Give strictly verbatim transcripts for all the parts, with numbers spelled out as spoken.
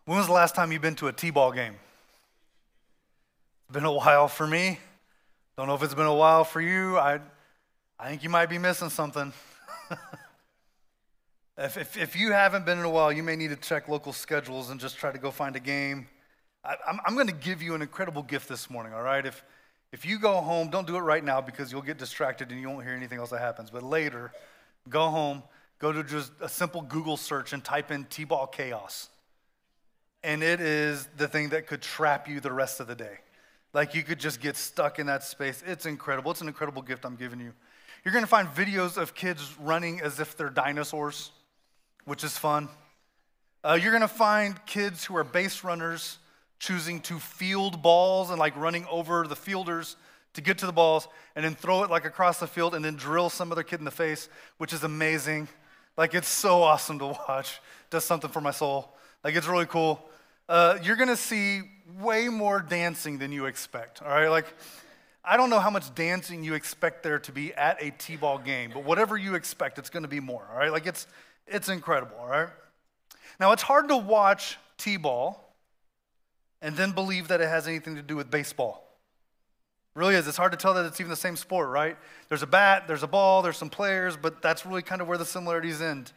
When was the last time you've been to a T-ball game? It's been a while for me. Don't know if it's been a while for you. I, I think you might be missing something. if, if, if you haven't been in a while, you may need to check local schedules and just try to go find a game. I, I'm, I'm going to give you an incredible gift this morning, all right? If, if you go home, don't do it right now because you'll get distracted and you won't hear anything else that happens. But later, go home, go to just a simple Google search and type in T-ball chaos. And it is the thing that could trap you the rest of the day. Like you could just get stuck in that space. It's incredible. It's an incredible gift I'm giving you. You're going to find videos of kids running as if they're dinosaurs, which is fun. Uh, you're going to find kids who are base runners choosing to field balls and like running over the fielders to get to the balls and then throw it like across the field and then drill some other kid in the face, which is amazing. Like it's so awesome to watch. Does something for my soul. Like it's really cool. Uh, you're going to see way more dancing than you expect, all right? Like, I don't know how much dancing you expect there to be at a T-ball game, but whatever you expect, it's going to be more, all right? Like, it's it's incredible, all right? Now, it's hard to watch T-ball and then believe that it has anything to do with baseball. It really is. It's hard to tell that it's even the same sport, right? There's a bat, there's a ball, there's some players, but that's really kind of where the similarities end.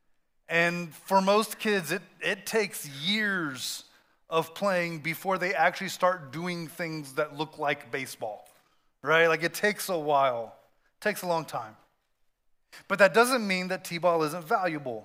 And for most kids, it, it takes years of playing before they actually start doing things that look like baseball, right? Like it takes a while. It takes a long time. But that doesn't mean that T-ball isn't valuable.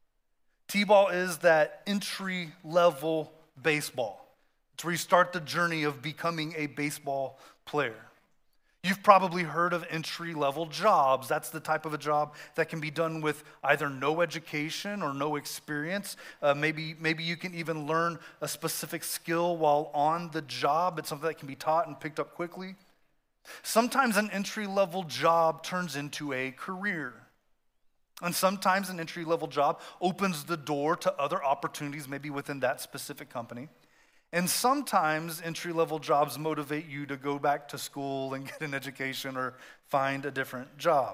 T-ball is that entry-level baseball. It's where you start the journey of becoming a baseball player. You've probably heard of entry-level jobs. That's the type of a job that can be done with either no education or no experience. Uh, maybe, maybe you can even learn a specific skill while on the job. It's something that can be taught and picked up quickly. Sometimes an entry-level job turns into a career. And sometimes an entry-level job opens the door to other opportunities, maybe within that specific company. And sometimes entry-level jobs motivate you to go back to school and get an education or find a different job.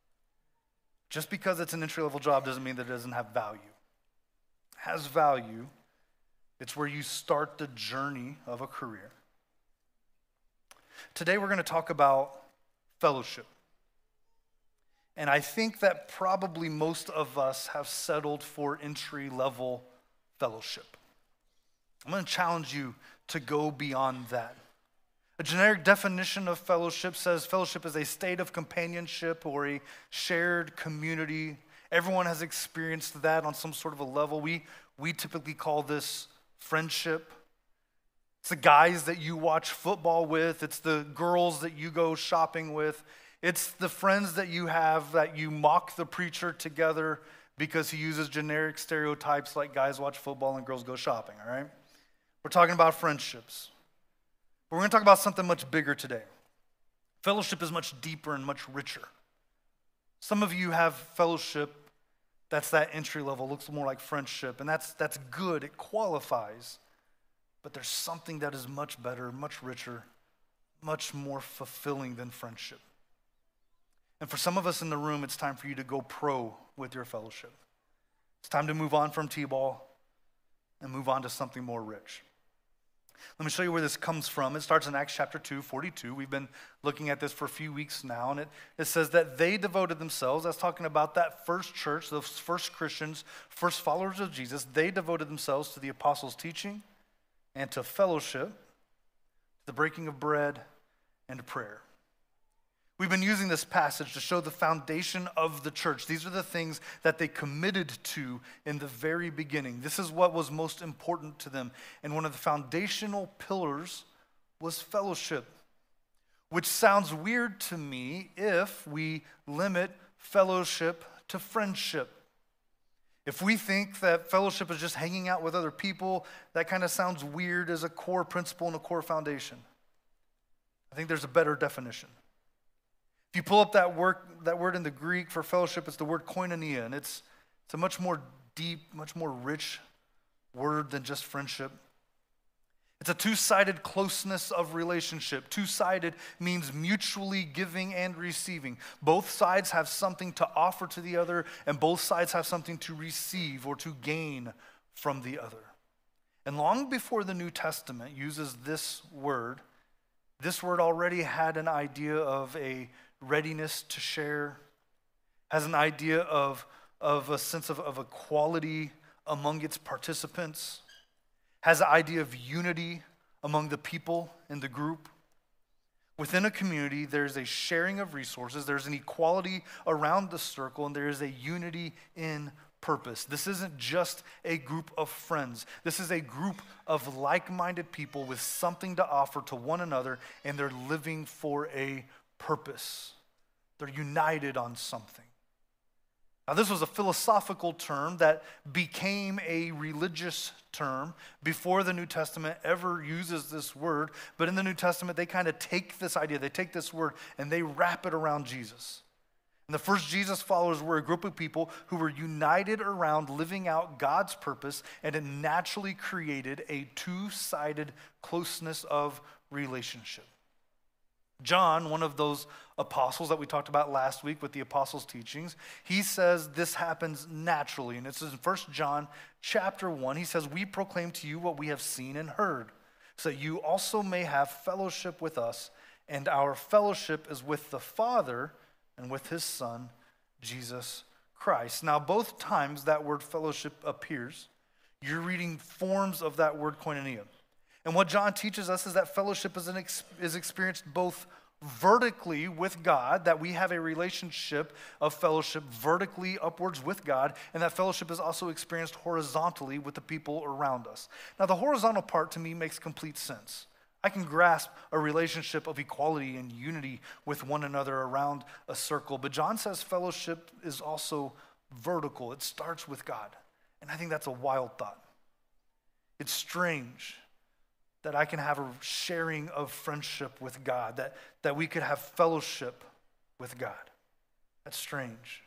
Just because it's an entry-level job doesn't mean that it doesn't have value. It has value. It's where you start the journey of a career. Today we're going to talk about fellowship. And I think that probably most of us have settled for entry-level fellowship. I'm going to challenge you to go beyond that. A generic definition of fellowship says fellowship is a state of companionship or a shared community. Everyone has experienced that on some sort of a level. We, we typically call this friendship. It's the guys that you watch football with. It's the girls that you go shopping with. It's the friends that you have that you mock the preacher together because he uses generic stereotypes like guys watch football and girls go shopping, all right? We're talking about friendships. But we're going to talk about something much bigger today. Fellowship is much deeper and much richer. Some of you have fellowship that's that entry level, looks more like friendship, and that's that's good, it qualifies. But there's something that is much better, much richer, much more fulfilling than friendship. And for some of us in the room, it's time for you to go pro with your fellowship. It's time to move on from T-ball and move on to something more rich. Let me show you where this comes from. It starts in Acts chapter two, forty-two. We've been looking at this for a few weeks now, and it, it says that they devoted themselves, that's talking about that first church, those first Christians, first followers of Jesus, they devoted themselves to the apostles' teaching and to fellowship, to the breaking of bread, and to prayer. We've been using this passage to show the foundation of the church. These are the things that they committed to in the very beginning. This is what was most important to them. And one of the foundational pillars was fellowship, which sounds weird to me if we limit fellowship to friendship. If we think that fellowship is just hanging out with other people, that kind of sounds weird as a core principle and a core foundation. I think there's a better definition. If you pull up that word, that word in the Greek for fellowship, it's the word koinonia, and it's, it's a much more deep, much more rich word than just friendship. It's a two-sided closeness of relationship. Two-sided means mutually giving and receiving. Both sides have something to offer to the other, and both sides have something to receive or to gain from the other. And long before the New Testament uses this word, this word already had an idea of a readiness to share, has an idea of, of a sense of, of equality among its participants, has an idea of unity among the people in the group. Within a community, there's a sharing of resources, there's an equality around the circle, and there is a unity in purpose. This isn't just a group of friends. This is a group of like-minded people with something to offer to one another, and they're living for a purpose. They're united on something. Now, this was a philosophical term that became a religious term before the New Testament ever uses this word. But in the New Testament, they kind of take this idea, they take this word, and they wrap it around Jesus. And the first Jesus followers were a group of people who were united around living out God's purpose, and it naturally created a two-sided closeness of relationship. John, one of those apostles that we talked about last week with the apostles' teachings, he says this happens naturally. And it's in First John chapter one. He says, "We proclaim to you what we have seen and heard, so that you also may have fellowship with us. And our fellowship is with the Father and with his Son, Jesus Christ." Now, both times that word fellowship appears, you're reading forms of that word koinonia. And what John teaches us is that fellowship is, an ex- is experienced both vertically with God, that we have a relationship of fellowship vertically upwards with God, and that fellowship is also experienced horizontally with the people around us. Now, the horizontal part to me makes complete sense. I can grasp a relationship of equality and unity with one another around a circle, but John says fellowship is also vertical. It starts with God, and I think that's a wild thought. It's strange that I can have a sharing of friendship with God, that, that we could have fellowship with God. That's strange.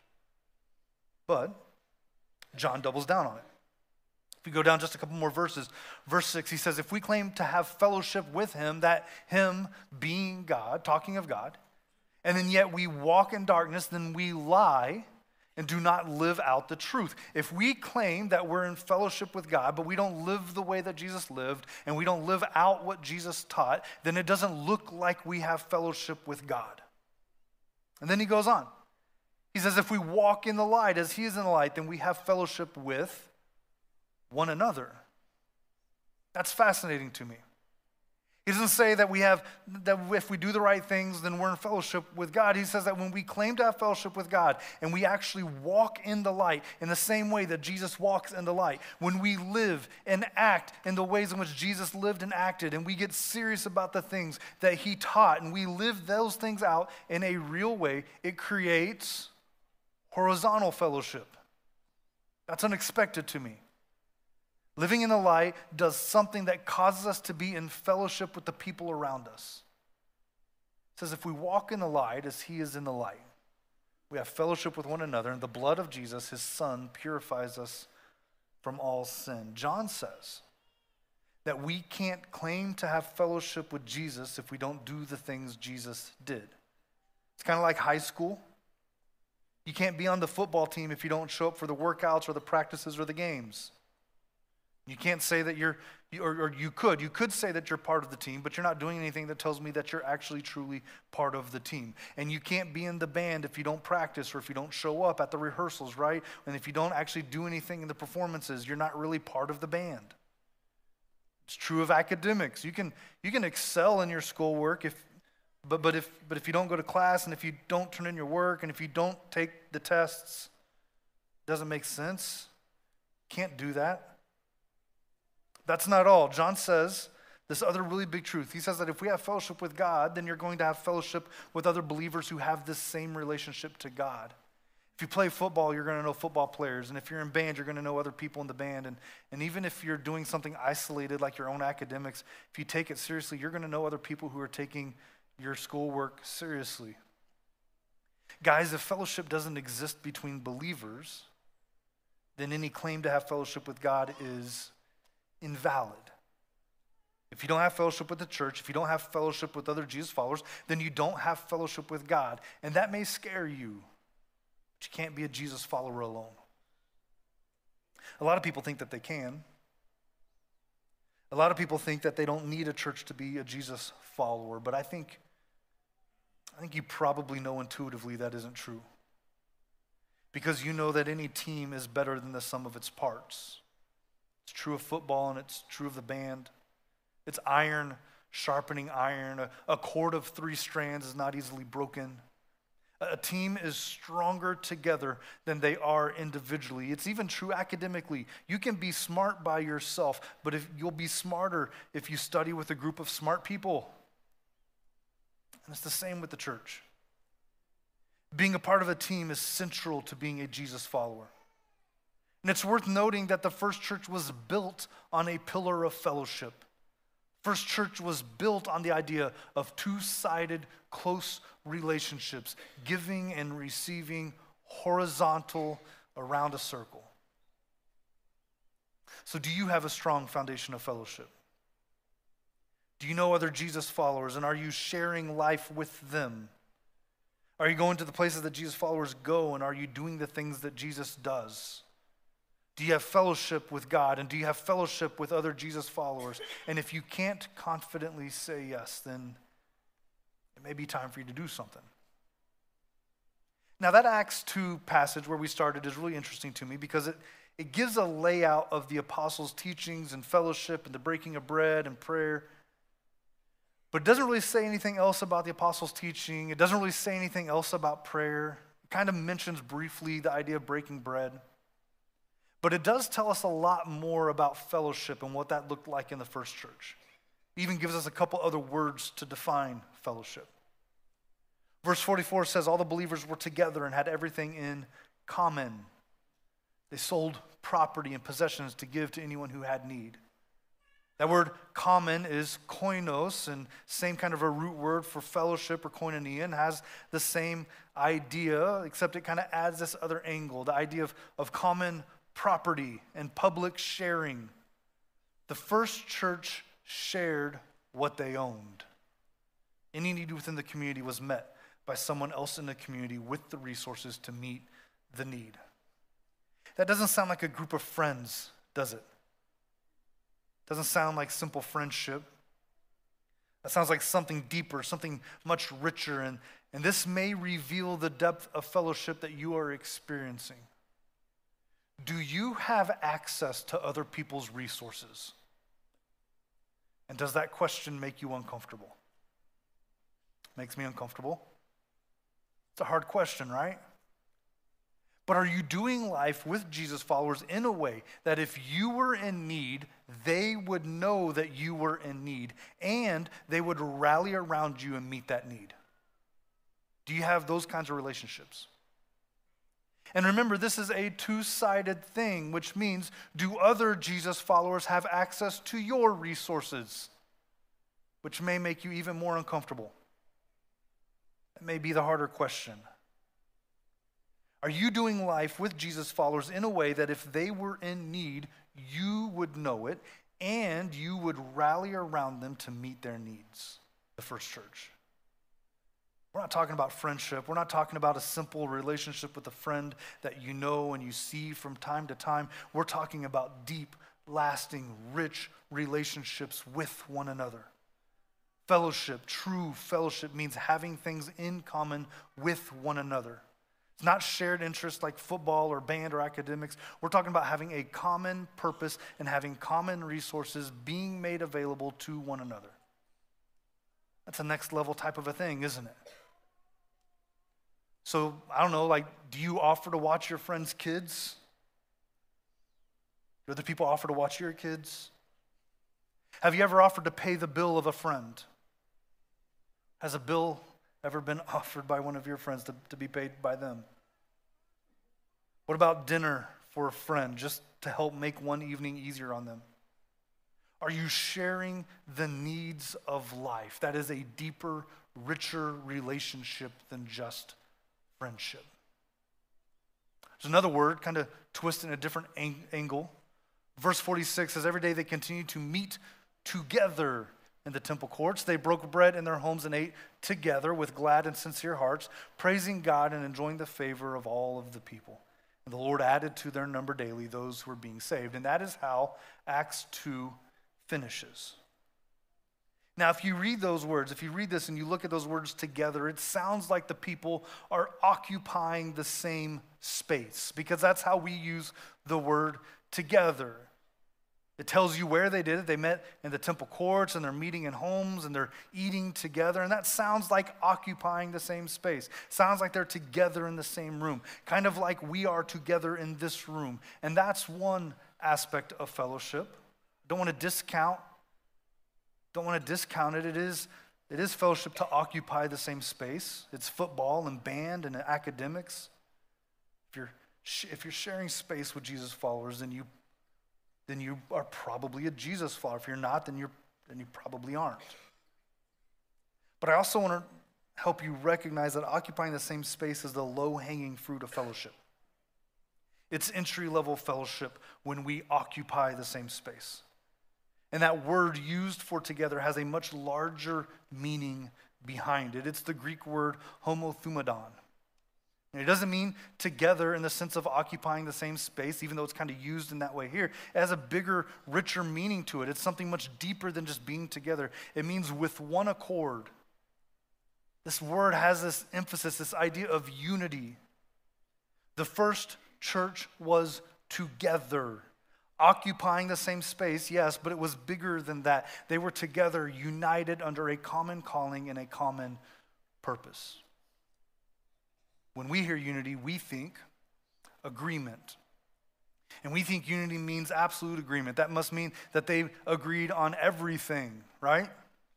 But John doubles down on it. If we go down just a couple more verses, verse six, he says, if we claim to have fellowship with him, that him being God, talking of God, and then yet we walk in darkness, then we lie and do not live out the truth. If we claim that we're in fellowship with God, but we don't live the way that Jesus lived, and we don't live out what Jesus taught, then it doesn't look like we have fellowship with God. And then he goes on. He says, if we walk in the light as he is in the light, then we have fellowship with one another. That's fascinating to me. He doesn't say that we have, that if we do the right things, then we're in fellowship with God. He says that when we claim to have fellowship with God and we actually walk in the light in the same way that Jesus walks in the light, when we live and act in the ways in which Jesus lived and acted, and we get serious about the things that he taught, and we live those things out in a real way, it creates horizontal fellowship. That's unexpected to me. Living in the light does something that causes us to be in fellowship with the people around us. It says if we walk in the light as he is in the light, we have fellowship with one another, and the blood of Jesus, his son, purifies us from all sin. John says that we can't claim to have fellowship with Jesus if we don't do the things Jesus did. It's kind of like high school. You can't be on the football team if you don't show up for the workouts or the practices or the games. You can't say that you're, or, or you could, you could say that you're part of the team, but you're not doing anything that tells me that you're actually truly part of the team. And you can't be in the band if you don't practice or if you don't show up at the rehearsals, right? And if you don't actually do anything in the performances, you're not really part of the band. It's true of academics. You can, you can excel in your schoolwork, if, but, but, if, but if you don't go to class and if you don't turn in your work and if you don't take the tests, it doesn't make sense. You can't do that. That's not all. John says this other really big truth. He says that if we have fellowship with God, then you're going to have fellowship with other believers who have this same relationship to God. If you play football, you're going to know football players. And if you're in band, you're going to know other people in the band. And, and even if you're doing something isolated like your own academics, if you take it seriously, you're going to know other people who are taking your schoolwork seriously. Guys, if fellowship doesn't exist between believers, then any claim to have fellowship with God is invalid. If you don't have fellowship with the church, if you don't have fellowship with other Jesus followers, then you don't have fellowship with God. And that may scare you, but you can't be a Jesus follower alone. A lot of people think that they can. A lot of people think that they don't need a church to be a Jesus follower, but I think, I think you probably know intuitively that isn't true. Because you know that any team is better than the sum of its parts. It's true of football and it's true of the band. It's iron sharpening iron. A, a cord of three strands is not easily broken. A, a team is stronger together than they are individually. It's even true academically. You can be smart by yourself, but if you'll be smarter if you study with a group of smart people. And it's the same with the church. Being a part of a team is central to being a Jesus follower. And it's worth noting that the first church was built on a pillar of fellowship. First church was built on the idea of two-sided, close relationships, giving and receiving horizontal around a circle. So do you have a strong foundation of fellowship? Do you know other Jesus followers, and are you sharing life with them? Are you going to the places that Jesus followers go, and are you doing the things that Jesus does? Do you have fellowship with God, and do you have fellowship with other Jesus followers? And if you can't confidently say yes, then it may be time for you to do something. Now that Acts two passage where we started is really interesting to me because it, it gives a layout of the apostles' teachings and fellowship and the breaking of bread and prayer. But it doesn't really say anything else about the apostles' teaching. It doesn't really say anything else about prayer. It kind of mentions briefly the idea of breaking bread. But it does tell us a lot more about fellowship and what that looked like in the first church. It even gives us a couple other words to define fellowship. Verse forty-four says, all the believers were together and had everything in common. They sold property and possessions to give to anyone who had need. That word common is koinos, and same kind of a root word for fellowship or koinonia, and has the same idea, except it kind of adds this other angle, the idea of, of common property and public sharing. The first church shared what they owned. Any need within the community was met by someone else in the community with the resources to meet the need. That doesn't sound like a group of friends, does it? Doesn't sound like simple friendship. That sounds like something deeper, something much richer, and, and this may reveal the depth of fellowship that you are experiencing. Do you have access to other people's resources? And does that question make you uncomfortable? Makes me uncomfortable. It's a hard question, right? But are you doing life with Jesus followers in a way that if you were in need, they would know that you were in need and they would rally around you and meet that need? Do you have those kinds of relationships? And remember, this is a two-sided thing, which means, do other Jesus followers have access to your resources? Which may make you even more uncomfortable. That may be the harder question. Are you doing life with Jesus followers in a way that if they were in need, you would know it, and you would rally around them to meet their needs? The first church. We're not talking about friendship. We're not talking about a simple relationship with a friend that you know and you see from time to time. We're talking about deep, lasting, rich relationships with one another. Fellowship, true fellowship, means having things in common with one another. It's not shared interests like football or band or academics. We're talking about having a common purpose and having common resources being made available to one another. That's a next level type of a thing, isn't it? So, I don't know, like, do you offer to watch your friends' kids? Do other people offer to watch your kids? Have you ever offered to pay the bill of a friend? Has a bill ever been offered by one of your friends to, to be paid by them? What about dinner for a friend just to help make one evening easier on them? Are you sharing the needs of life? That is a deeper, richer relationship than just friendship. There's another word, kind of twisted in a different ang- angle. Verse forty-six says, every day they continued to meet together in the temple courts. They broke bread in their homes and ate together with glad and sincere hearts, praising God and enjoying the favor of all of the people. And the Lord added to their number daily those who were being saved. And that is how Acts two finishes. Now, if you read those words, if you read this and you look at those words together, it sounds like the people are occupying the same space, because that's how we use the word together. It tells you where they did it. They met in the temple courts, and they're meeting in homes, and they're eating together. And that sounds like occupying the same space. Sounds like they're together in the same room, kind of like we are together in this room. And that's one aspect of fellowship. Don't want to discount, don't want to discount it. It is, it is fellowship to occupy the same space. It's football and band and academics. If you're, if you're sharing space with Jesus followers, then you then you are probably a Jesus follower. If you're not, then, you're, then you probably aren't. But I also want to help you recognize that occupying the same space is the low-hanging fruit of fellowship. It's entry-level fellowship when we occupy the same space. And that word used for together has a much larger meaning behind it. It's the Greek word homothumadon. And it doesn't mean together in the sense of occupying the same space, even though it's kind of used in that way here. It has a bigger, richer meaning to it. It's something much deeper than just being together. It means with one accord. This word has this emphasis, this idea of unity. The first church was together, occupying the same space, yes, but it was bigger than that. They were together, united under a common calling and a common purpose. When we hear unity, we think agreement. And we think unity means absolute agreement. That must mean that they agreed on everything, right?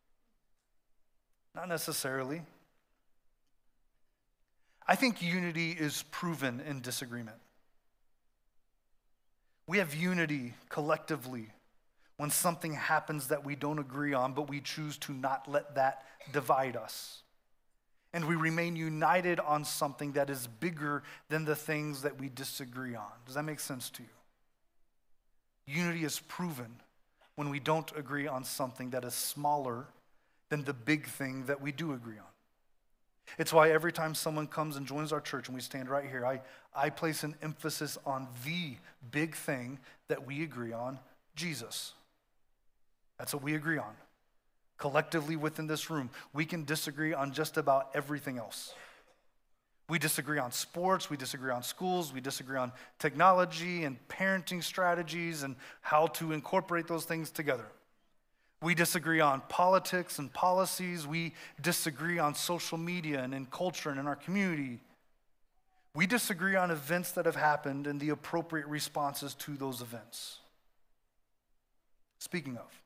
Not necessarily. I think unity is proven in disagreement. We have unity collectively when something happens that we don't agree on, but we choose to not let that divide us. And we remain united on something that is bigger than the things that we disagree on. Does that make sense to you? Unity is proven when we don't agree on something that is smaller than the big thing that we do agree on. It's why every time someone comes and joins our church and we stand right here, I, I place an emphasis on the big thing that we agree on, Jesus. That's what we agree on. Collectively within this room, we can disagree on just about everything else. We disagree on sports, we disagree on schools, we disagree on technology and parenting strategies and how to incorporate those things together. We disagree on politics and policies. We disagree on social media and in culture and in our community. We disagree on events that have happened and the appropriate responses to those events. Speaking of,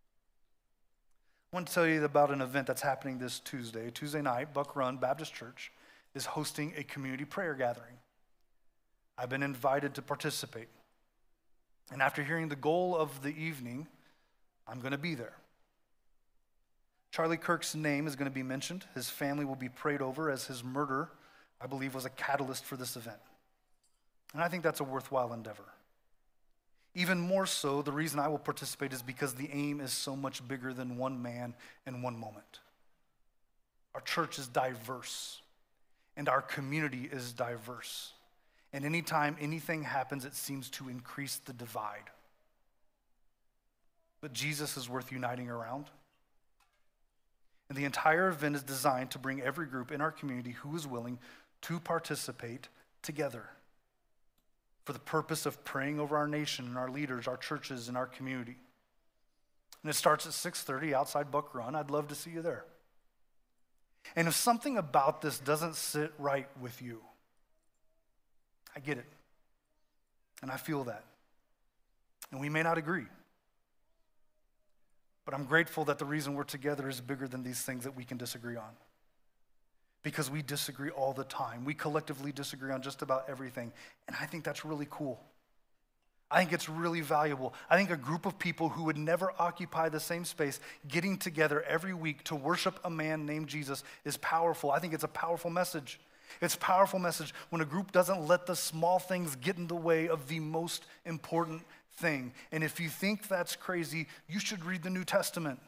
I want to tell you about an event that's happening this Tuesday. Tuesday night, Buck Run Baptist Church is hosting a community prayer gathering. I've been invited to participate. And after hearing the goal of the evening, I'm going to be there. Charlie Kirk's name is going to be mentioned. His family will be prayed over as his murder, I believe, was a catalyst for this event. And I think that's a worthwhile endeavor. Even more so, the reason I will participate is because the aim is so much bigger than one man and one moment. Our church is diverse, and our community is diverse. And anytime anything happens, it seems to increase the divide. But Jesus is worth uniting around. And the entire event is designed to bring every group in our community who is willing to participate together for the purpose of praying over our nation and our leaders, our churches, and our community. And it starts at six thirty outside Buck Run. I'd love to see you there. And if something about this doesn't sit right with you, I get it. And I feel that. And we may not agree. But I'm grateful that the reason we're together is bigger than these things that we can disagree on. Because we disagree all the time. We collectively disagree on just about everything. And I think that's really cool. I think it's really valuable. I think a group of people who would never occupy the same space, getting together every week to worship a man named Jesus is powerful. I think it's a powerful message. It's a powerful message when a group doesn't let the small things get in the way of the most important thing. And if you think that's crazy, you should read the New Testament.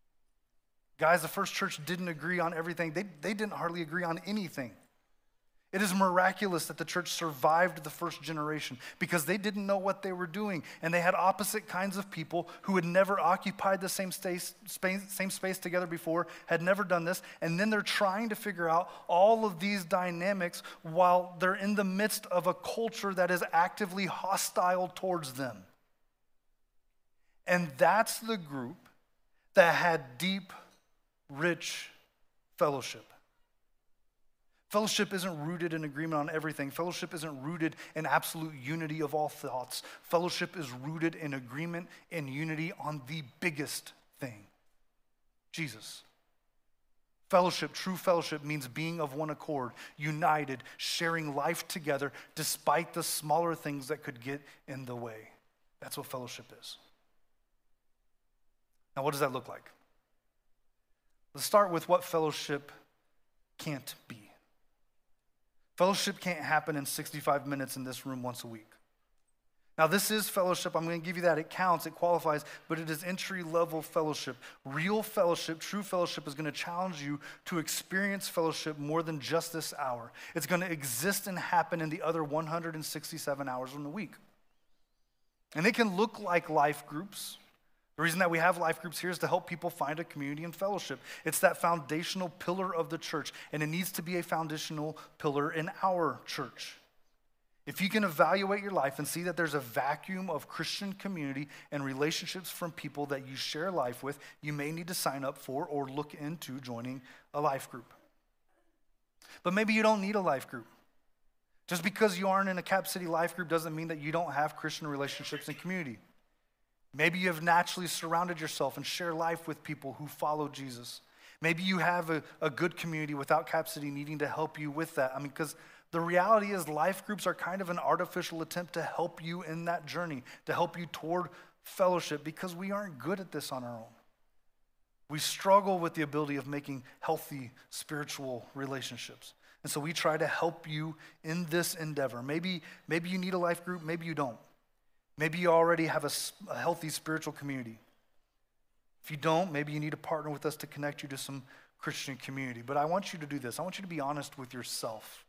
Guys, the first church didn't agree on everything. They, they didn't hardly agree on anything. It is miraculous that the church survived the first generation because they didn't know what they were doing, and they had opposite kinds of people who had never occupied the same space, space, same space together before, had never done this, and then they're trying to figure out all of these dynamics while they're in the midst of a culture that is actively hostile towards them. And that's the group that had deep, rich fellowship. Fellowship isn't rooted in agreement on everything. Fellowship isn't rooted in absolute unity of all thoughts. Fellowship is rooted in agreement and unity on the biggest thing, Jesus. Fellowship, true fellowship, means being of one accord, united, sharing life together despite the smaller things that could get in the way. That's what fellowship is. Now, what does that look like? Let's start with what fellowship can't be. Fellowship can't happen in sixty-five minutes in this room once a week. Now, this is fellowship. I'm going to give you that. It counts. It qualifies. But it is entry-level fellowship. Real fellowship, true fellowship is going to challenge you to experience fellowship more than just this hour. It's going to exist and happen in the other one hundred sixty-seven hours in the week. And it can look like life groups. The reason that we have life groups here is to help people find a community and fellowship. It's that foundational pillar of the church, and it needs to be a foundational pillar in our church. If you can evaluate your life and see that there's a vacuum of Christian community and relationships from people that you share life with, you may need to sign up for or look into joining a life group. But maybe you don't need a life group. Just because you aren't in a Cap City life group doesn't mean that you don't have Christian relationships and community. Maybe you have naturally surrounded yourself and share life with people who follow Jesus. Maybe you have a, a good community without Cap City needing to help you with that. I mean, because the reality is life groups are kind of an artificial attempt to help you in that journey, to help you toward fellowship, because we aren't good at this on our own. We struggle with the ability of making healthy spiritual relationships. And so we try to help you in this endeavor. Maybe, maybe you need a life group, maybe you don't. Maybe you already have a, a healthy spiritual community. If you don't, maybe you need to partner with us to connect you to some Christian community. But I want you to do this. I want you to be honest with yourself.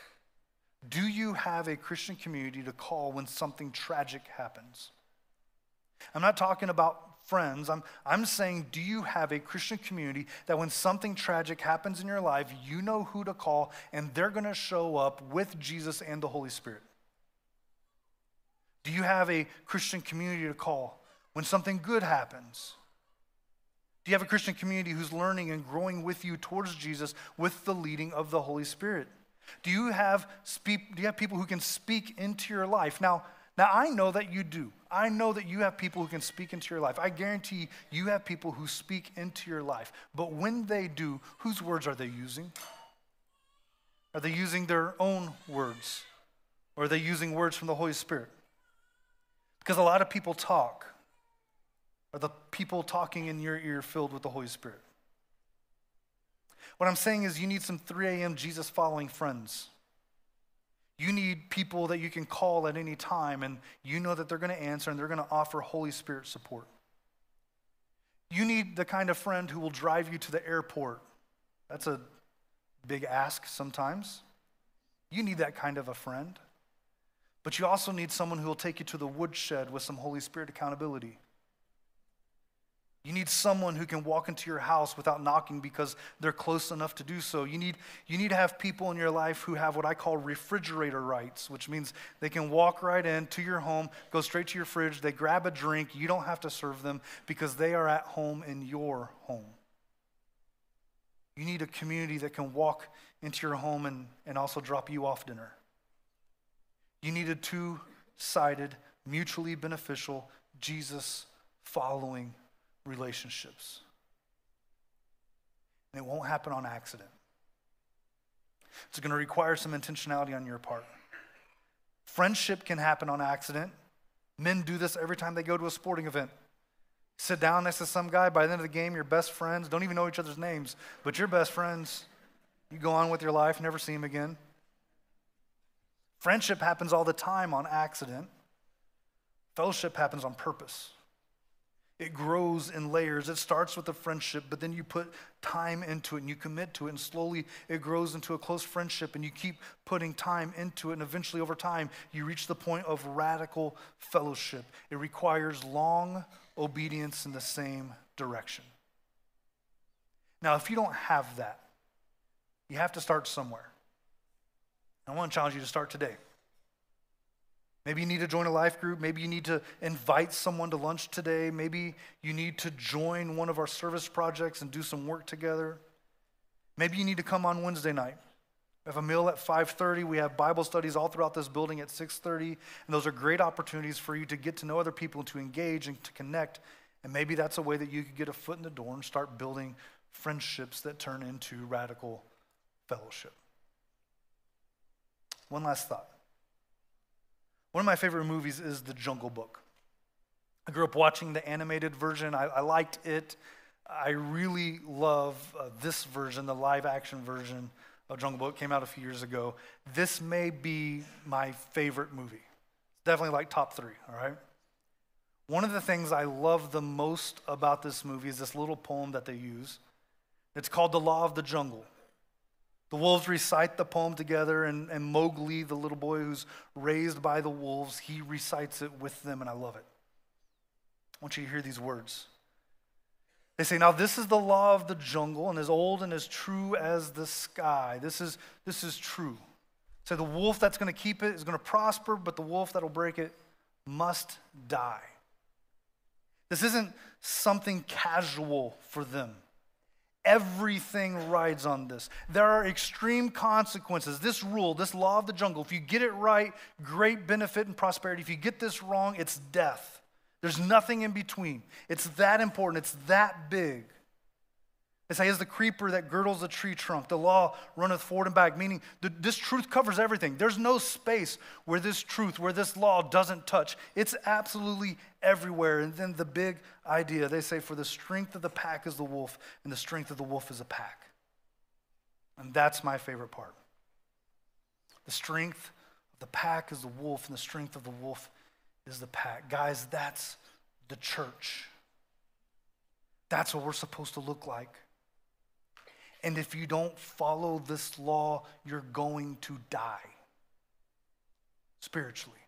Do you have a Christian community to call when something tragic happens? I'm not talking about friends. I'm, I'm saying, do you have a Christian community that when something tragic happens in your life, you know who to call, and they're going to show up with Jesus and the Holy Spirit? Do you have a Christian community to call when something good happens? Do you have a Christian community who's learning and growing with you towards Jesus with the leading of the Holy Spirit? Do you have speak, do you have people who can speak into your life? Now, now I know that you do. I know that you have people who can speak into your life. I guarantee you have people who speak into your life. But when they do, whose words are they using? Are they using their own words? Or are they using words from the Holy Spirit? Because a lot of people talk. Are the people talking in your ear filled with the Holy Spirit? What I'm saying is you need some three a.m. Jesus-following friends. You need people that you can call at any time, and you know that they're going to answer and they're going to offer Holy Spirit support. You need the kind of friend who will drive you to the airport. That's a big ask sometimes. You need that kind of a friend. But you also need someone who will take you to the woodshed with some Holy Spirit accountability. You need someone who can walk into your house without knocking because they're close enough to do so. You need, you need to have people in your life who have what I call refrigerator rights, which means they can walk right in to your home, go straight to your fridge, they grab a drink, you don't have to serve them because they are at home in your home. You need a community that can walk into your home and, and also drop you off dinner. You need a two-sided, mutually beneficial, Jesus-following relationships. And it won't happen on accident. It's going to require some intentionality on your part. Friendship can happen on accident. Men do this every time they go to a sporting event. Sit down next to some guy, by the end of the game, you're best friends, don't even know each other's names, but you're best friends. You go on with your life, never see him again. Friendship happens all the time on accident. Fellowship happens on purpose. It grows in layers. It starts with a friendship, but then you put time into it and you commit to it, and slowly it grows into a close friendship, and you keep putting time into it, and eventually over time you reach the point of radical fellowship. It requires long obedience in the same direction. Now, if you don't have that, you have to start somewhere. I want to challenge you to start today. Maybe you need to join a life group. Maybe you need to invite someone to lunch today. Maybe you need to join one of our service projects and do some work together. Maybe you need to come on Wednesday night. We have a meal at five thirty. We have Bible studies all throughout this building at six thirty. And those are great opportunities for you to get to know other people and to engage and to connect. And maybe that's a way that you could get a foot in the door and start building friendships that turn into radical fellowship. One last thought. One of my favorite movies is The Jungle Book. I grew up watching the animated version. I, I liked it. I really love uh, this version, the live action version of Jungle Book. It came out a few years ago. This may be my favorite movie. It's definitely like top three, all right? One of the things I love the most about this movie is this little poem that they use. It's called The Law of the Jungle. The wolves recite the poem together, and, and Mowgli, the little boy who's raised by the wolves, he recites it with them, and I love it. I want you to hear these words. They say, now this is the law of the jungle, and as old and as true as the sky. This is, this is true. So the wolf that's going to keep it is going to prosper, but the wolf that'll break it must die. This isn't something casual for them. Everything rides on this. There are extreme consequences. This rule, this law of the jungle, if you get it right, great benefit and prosperity. If you get this wrong, it's death. There's nothing in between. It's that important. It's that big. They say, as the creeper that girdles the tree trunk, the law runneth forward and back, meaning the, this truth covers everything. There's no space where this truth, where this law doesn't touch. It's absolutely everywhere. And then the big idea, they say, for the strength of the pack is the wolf, and the strength of the wolf is a pack. And that's my favorite part. The strength of the pack is the wolf, and the strength of the wolf is the pack. Guys, that's the church. That's what we're supposed to look like. And if you don't follow this law, you're going to die spiritually.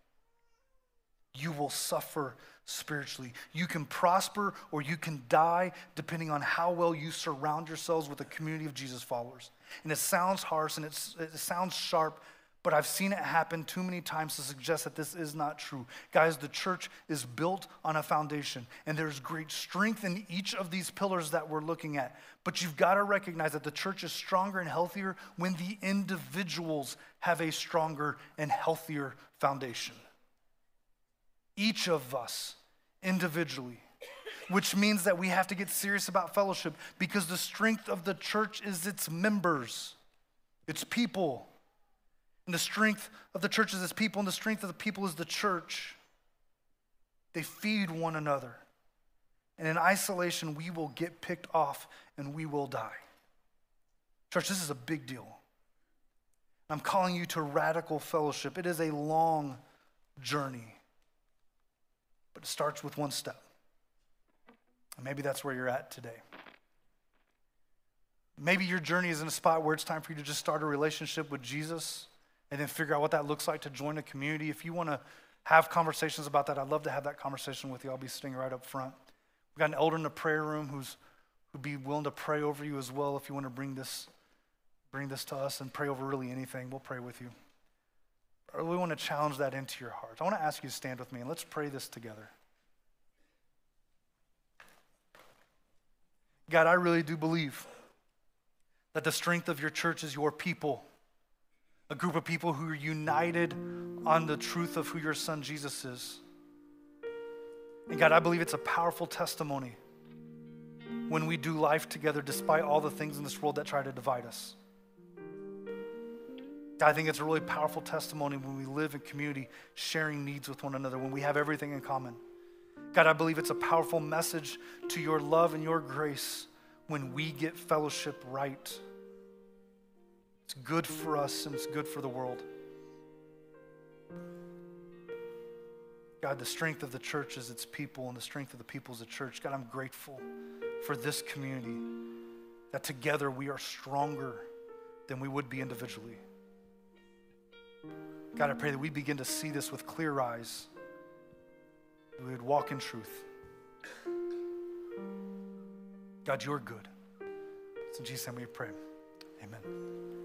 You will suffer spiritually. You can prosper or you can die depending on how well you surround yourselves with a community of Jesus followers. And it sounds harsh and it's, it sounds sharp, but I've seen it happen too many times to suggest that this is not true. Guys, the church is built on a foundation, and there's great strength in each of these pillars that we're looking at. But you've got to recognize that the church is stronger and healthier when the individuals have a stronger and healthier foundation. Each of us individually, which means that we have to get serious about fellowship because the strength of the church is its members, its people. And the strength of the church is its people, and the strength of the people is the church. They feed one another. And in isolation, we will get picked off and we will die. Church, this is a big deal. I'm calling you to radical fellowship. It is a long journey, but it starts with one step. And maybe that's where you're at today. Maybe your journey is in a spot where it's time for you to just start a relationship with Jesus and then figure out what that looks like to join a community. If you want to have conversations about that, I'd love to have that conversation with you. I'll be sitting right up front. We've got an elder in the prayer room who's who'd be willing to pray over you as well if you want to bring this, bring this to us and pray over really anything. We'll pray with you. Or we want to challenge that into your heart. I want to ask you to stand with me and let's pray this together. God, I really do believe that the strength of your church is your people. A group of people who are united on the truth of who your son Jesus is. And God, I believe it's a powerful testimony when we do life together despite all the things in this world that try to divide us. God, I think it's a really powerful testimony when we live in community, sharing needs with one another, when we have everything in common. God, I believe it's a powerful message to your love and your grace when we get fellowship right. It's good for us and it's good for the world. God, the strength of the church is its people, and the strength of the people is the church. God, I'm grateful for this community, that together we are stronger than we would be individually. God, I pray that we begin to see this with clear eyes, that we would walk in truth. God, you're good. It's in Jesus' name we pray. Amen.